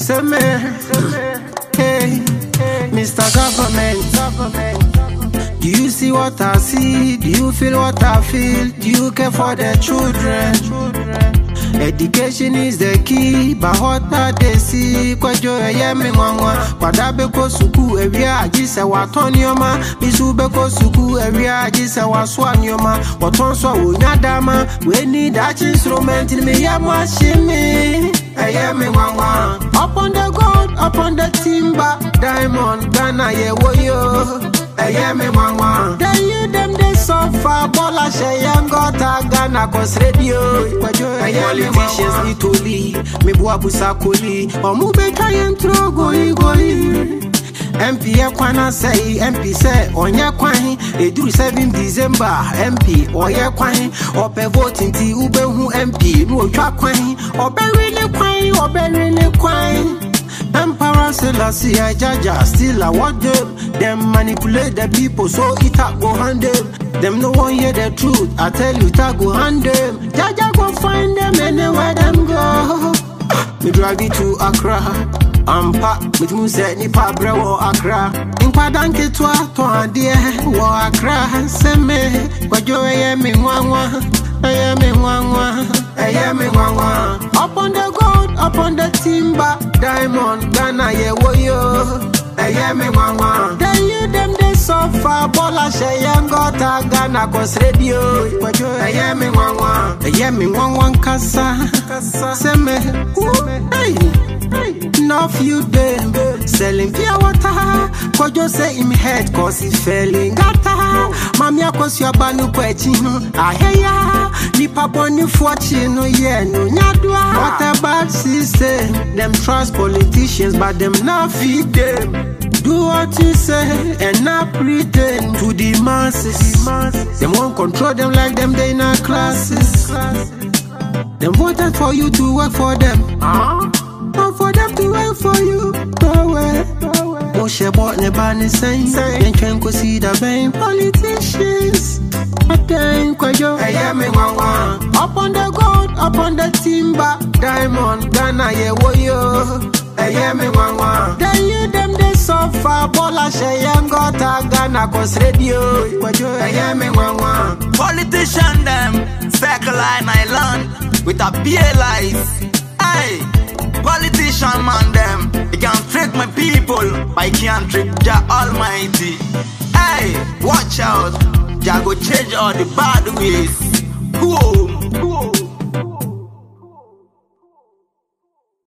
Say me, hey, Mr. Government. Do you see what I see? Do you feel what I feel? Do you care for the children? Education is the key, but what they see? Kwajo yemi ngwa, kwadabe ko suku ewia ajise watonioma, bisube ko suku ewia ajise waswanyoma, watonso unyadama, we need that instrument in me yamashimi. Yemi ngwa, upon the gold, upon the timber, diamond, Ghana ye woyo. Yemi ngwa, they hear them they suffer, bola sheyem gota Ghana cause radio. Politicians need to leave, me bua busakoli, omu beka yentro goi. MP kwana say, MP say, onye kwahi, eduru 7 December, MP, oye kwahi, ope voting ti ube hu MP, no otwa kwahi, ope really kwahi. Emperor Selassie, Jaja, still I want them manipulate the people, so it go hand them no one hear the truth, I tell you, it go hand them. Jaja go find them anywhere them go. Me drive it to Accra, pack with me set ni pa bre wo Accra. In padanke to adie wo Accra. Se me, kwajo yemi ngwa. Upon the gold, upon the timber, diamond, Ghana ye woyo. They hear them they suffer, bola sheyem gota Ghana cause radio. Yemi ngwa kasa. Se me, hey, enough you them selling pure water. Kojo say him head cause he failing gata. Mamia cause your banu kwechino. Aheya, nipa boni fortune yeah no nyadwa. What a bad system. Them trust politicians but them not feed them. Do what you say and not pretend to the masses. Them won't control them like them they in our classes. Them voted for you to work for them. Not for them to work for you. No way. Moshe bought ne bani saying, then trying to see the vain politicians. But then kwajo, up on the gold, up on the timber, diamond, Ghana ye woyo. They hear them they suffer, bola sheyem gota Ghana cause radio. Politician them circle line island with a PLIs. Hey, politician man them, they can trick my people, but he can't trick Jah Almighty. Hey, watch out, Jah go change all the bad ways.